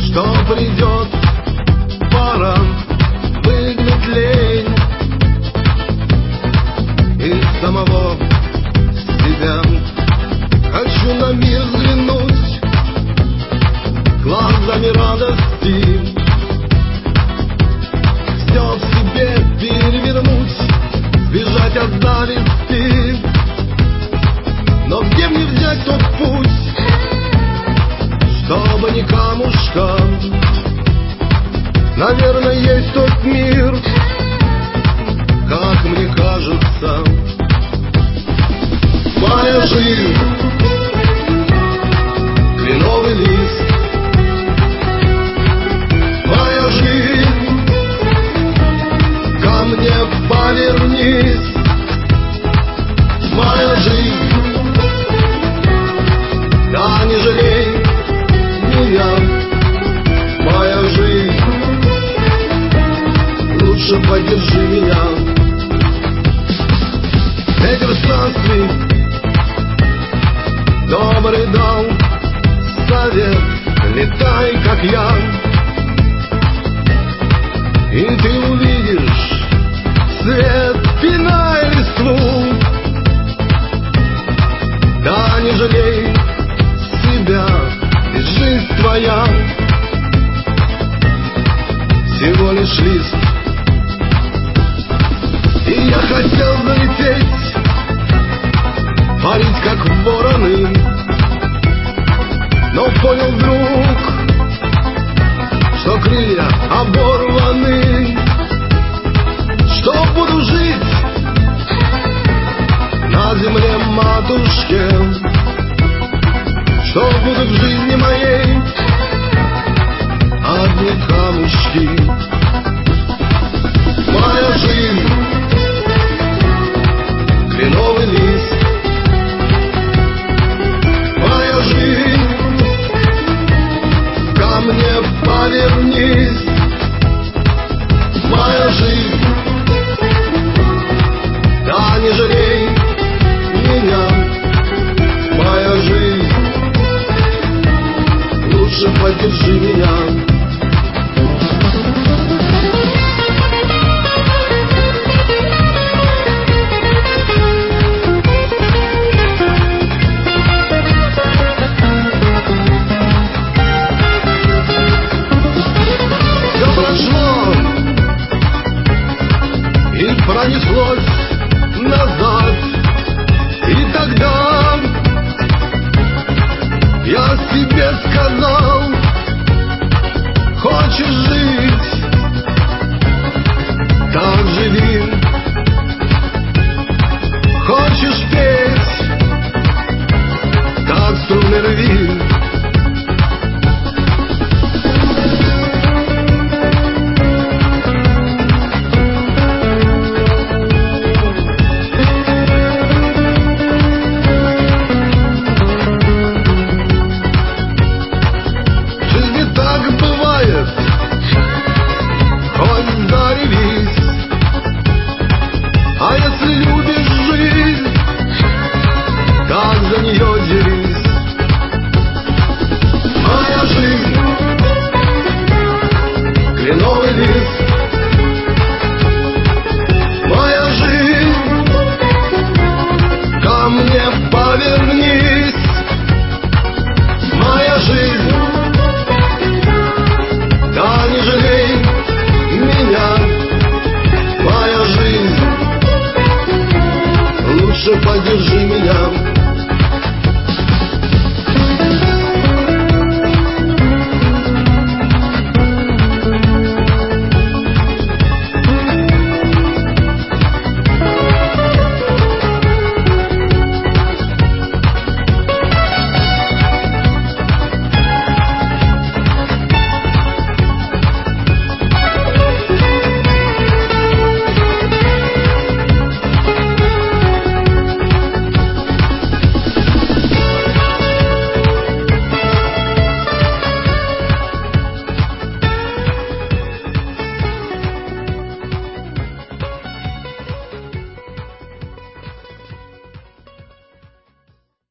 что придет пора выгнать лень из самого себя. Хочу на мир взглянуть глазами радости, все в себе перевернуть, сбежать от зависти. Но где мне взять тот путь, чтобы не камушка? Наверное, есть тот мир, как мне кажется. Моя жизнь — кленовый лист. Моя жизнь — ко мне повернись. Моя жизнь — да не жалей меня. Моя жизнь — лучше поддержи меня. Ветер странствий добрый дал совет: летай, как я, и ты увидишь свет, пинай листву. Да не жалей себя, ведь жизнь твоя всего лишь лист. И я хотел залететь, парить как вороны, но понял вдруг, что крылья оборваны. Что буду жить на земле матушке, что будут в жизни моей одни камушки. Моя жизнь — кленовый лист. Моя жизнь — ко мне повернись. Моя жизнь — да не жалей меня. Моя жизнь — лучше поддержи меня.